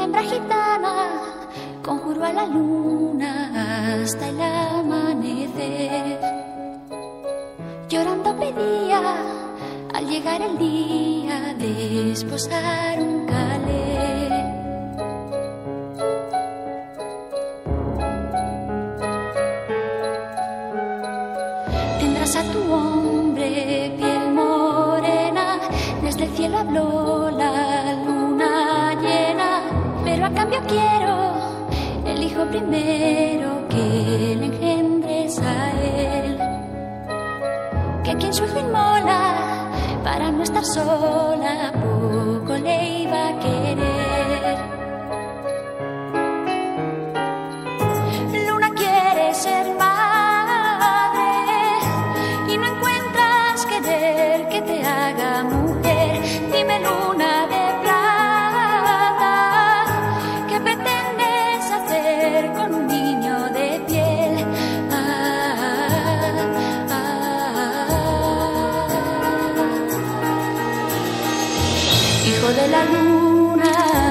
hembra gitana conjuró a la luna hasta el amanecer. Llorando pedía al llegar el día de esposar un calé. Tendrás a tu hombre piel morena, desde el cielo habló la luna llena, pero a cambio quiero el hijo primero que le engendres a él. Que quien su hijo inmola para no estar sola, poco le iba a querer. Luna quiere ser madre y no encuentras querer que te haga mujer. Dime, luna de plata, ¿qué pretendes hacer con un niño de piel? Hijo de la luna,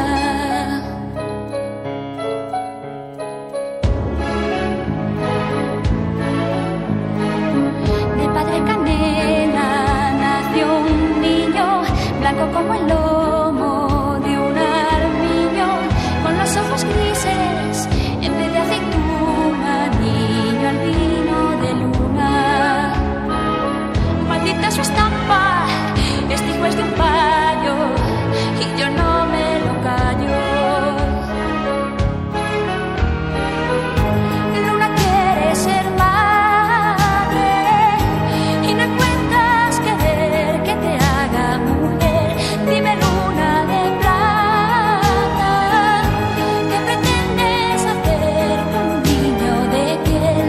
de padre canela nació un niño, blanco como el lomo de un armiño, con los ojos grises en vez de aceituna, niño albino de luna. Maldita su estampa, este hijo es de un payo y yo no me lo callo. Luna quiere ser madre y no encuentras querer que te haga mujer. Dime, luna de plata, ¿qué pretendes hacer con un niño de piel?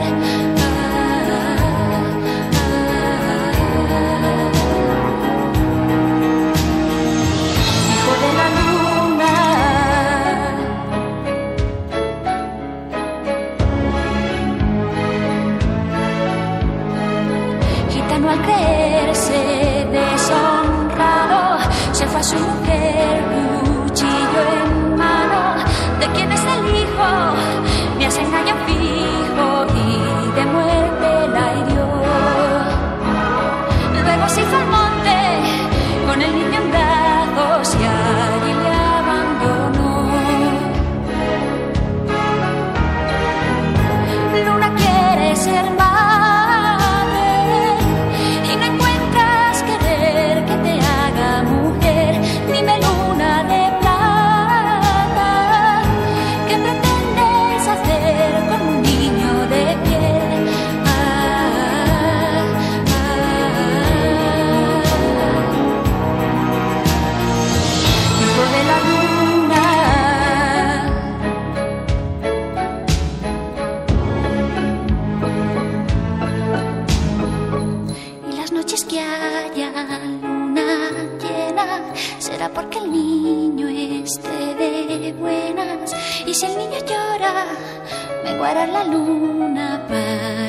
Hijo de la luna, gitano al creerse deshonrado, se fue a su mujer, cuchillo en mano. ¿De quién es el hijo? Me has engañado fijo y de muerte la hirió. Luego se hizo al monte con el niño en brazos y allí le abandonó. Luna quiere ser madre y no encuentras querer que te haga mujer. Dime, luna de plata, ¿qué pretendes hacer con un niño de piel? Hijo de la luna, y las noches que haya luna llena será porque el niño esté de buenas, y si el niño llora me guardará la luna para